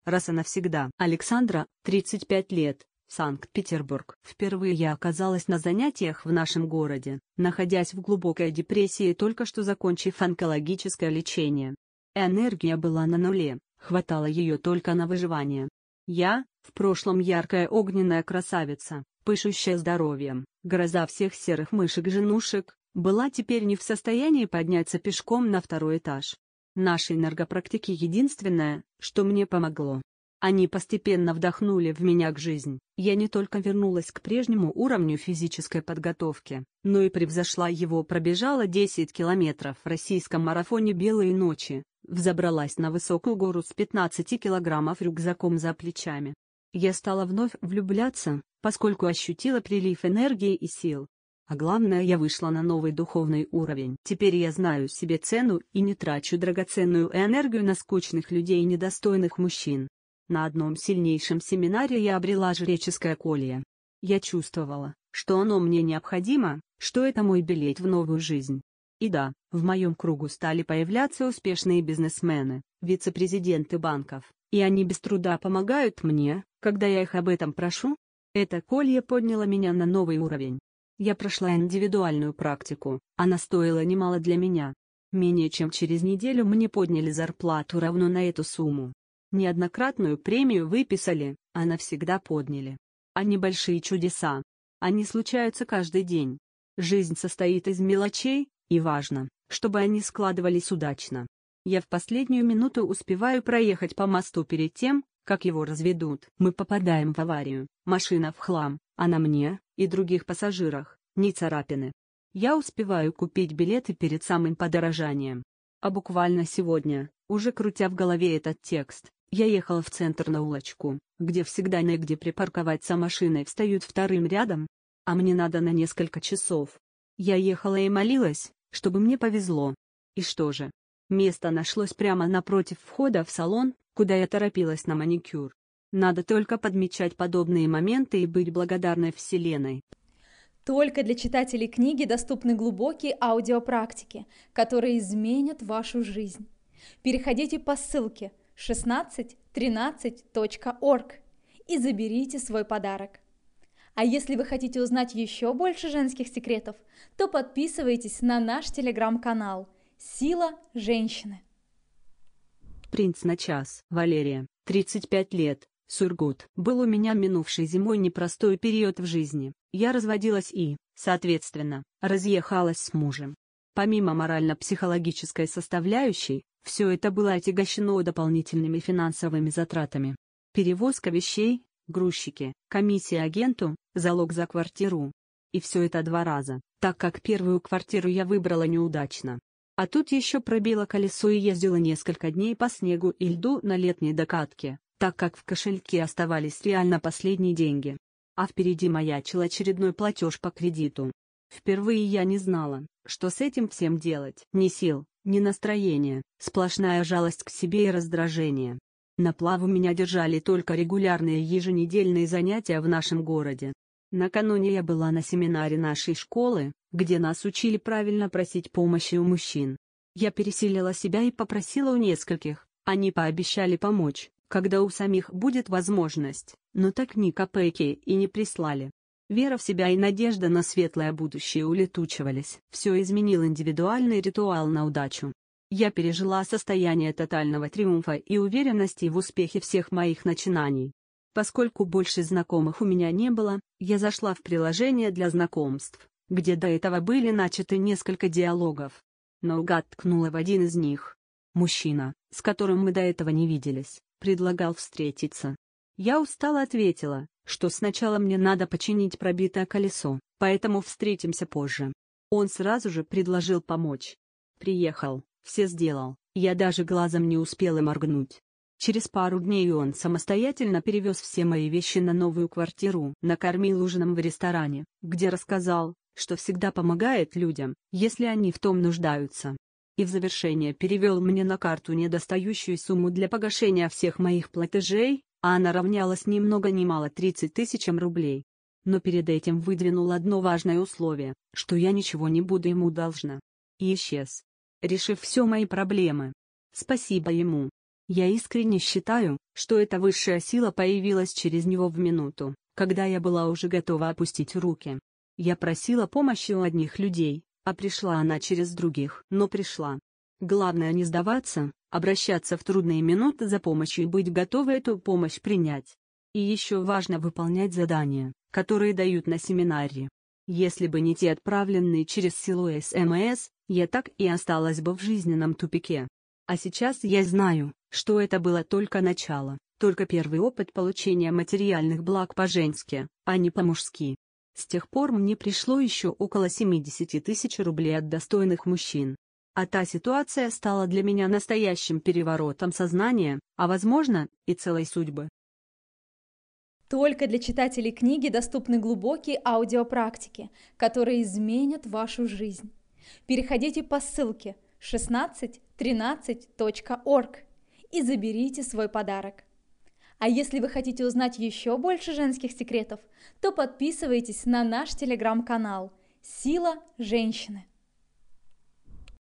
раз и навсегда. Александра, 35 лет, Санкт-Петербург. Впервые я оказалась на занятиях в нашем городе, находясь в глубокой депрессии, только что закончив онкологическое лечение. Энергия была на нуле, хватало ее только на выживание. Я, в прошлом яркая огненная красавица, пышущая здоровьем, гроза всех серых мышек-женушек, была теперь не в состоянии подняться пешком на второй этаж. Наши энергопрактики единственное, что мне помогло. Они постепенно вдохнули в меня к жизни. Я не только вернулась к прежнему уровню физической подготовки, но и превзошла его, пробежала 10 километров в российском марафоне «Белые ночи», взобралась на высокую гору с 15 килограммов рюкзаком за плечами. Я стала вновь влюбляться, поскольку ощутила прилив энергии и сил. А главное, я вышла на новый духовный уровень. Теперь я знаю себе цену и не трачу драгоценную энергию на скучных людей и недостойных мужчин. На одном сильнейшем семинаре я обрела жреческое колье. Я чувствовала, что оно мне необходимо, что это мой билет в новую жизнь. И да, в моем кругу стали появляться успешные бизнесмены, вице-президенты банков, и они без труда помогают мне, когда я их об этом прошу. Это колье подняло меня на новый уровень. Я прошла индивидуальную практику, она стоила немало для меня. Менее чем через неделю мне подняли зарплату равно на эту сумму. Неоднократную премию выписали, а навсегда подняли. А небольшие чудеса. Они случаются каждый день. Жизнь состоит из мелочей, и важно, чтобы они складывались удачно. Я в последнюю минуту успеваю проехать по мосту перед тем, как его разведут. Мы попадаем в аварию, машина в хлам, а на мне и других пассажирах ни царапины. Я успеваю купить билеты перед самым подорожанием. А буквально сегодня, уже крутя в голове этот текст, я ехала в центр на улочку, где всегда негде припарковаться машины встают вторым рядом, а мне надо на несколько часов. Я ехала и молилась, чтобы мне повезло. И что же? Место нашлось прямо напротив входа в салон, куда я торопилась на маникюр. Надо только подмечать подобные моменты и быть благодарной Вселенной. Только для читателей книги доступны глубокие аудиопрактики, которые изменят вашу жизнь. Переходите по ссылке 1613.org и заберите свой подарок. А если вы хотите узнать еще больше женских секретов, то подписывайтесь на наш телеграм-канал «Сила женщины». Принц на час. Валерия, 35 лет, Сургут. Был у меня минувшей зимой непростой период в жизни. Я разводилась и, соответственно, разъехалась с мужем. Помимо морально-психологической составляющей, все это было отягощено дополнительными финансовыми затратами. Перевозка вещей, грузчики, комиссия агенту, залог за квартиру. И все это 2 раза, так как первую квартиру я выбрала неудачно. А тут еще пробила колесо и ездила несколько дней по снегу и льду на летней докатке, так как в кошельке оставались реально последние деньги. А впереди маячил очередной платеж по кредиту. Впервые я не знала, что с этим всем делать. Ни сил, ни настроения, сплошная жалость к себе и раздражение. На плаву меня держали только регулярные еженедельные занятия в нашем городе. Накануне я была на семинаре нашей школы, где нас учили правильно просить помощи у мужчин. Я пересилила себя и попросила у нескольких, они пообещали помочь, когда у самих будет возможность, но так ни копейки и не прислали. Вера в себя и надежда на светлое будущее улетучивались. Все изменил индивидуальный ритуал на удачу. Я пережила состояние тотального триумфа и уверенности в успехе всех моих начинаний. Поскольку больше знакомых у меня не было, я зашла в приложение для знакомств, где до этого были начаты несколько диалогов. Наугад ткнула в один из них. Мужчина, с которым мы до этого не виделись, предлагал встретиться. Я устало ответила, что сначала мне надо починить пробитое колесо, поэтому встретимся позже. Он сразу же предложил помочь. Приехал, все сделал, я даже глазом не успела моргнуть. Через пару дней он самостоятельно перевез все мои вещи на новую квартиру, накормил ужином в ресторане, где рассказал, что всегда помогает людям, если они в том нуждаются. И в завершение перевел мне на карту недостающую сумму для погашения всех моих платежей, а она равнялась ни много ни мало 30 000 рублей. Но перед этим выдвинул одно важное условие, что я ничего не буду ему должна. И исчез, решив все мои проблемы. Спасибо ему. Я искренне считаю, что эта высшая сила появилась через него в минуту, когда я была уже готова опустить руки. Я просила помощи у одних людей, а пришла она через других, но пришла. Главное не сдаваться, обращаться в трудные минуты за помощью и быть готовой эту помощь принять. И еще важно выполнять задания, которые дают на семинаре. Если бы не те отправленные через силу СМС, я так и осталась бы в жизненном тупике. А сейчас я знаю, что это было только начало, только первый опыт получения материальных благ по-женски, а не по-мужски. С тех пор мне пришло еще около 70 тысяч рублей от достойных мужчин. А та ситуация стала для меня настоящим переворотом сознания, а возможно, и целой судьбы. Только для читателей книги доступны глубокие аудиопрактики, которые изменят вашу жизнь. Переходите по ссылке 1613.org и заберите свой подарок. А если вы хотите узнать еще больше женских секретов, то подписывайтесь на наш телеграм-канал «Сила женщины».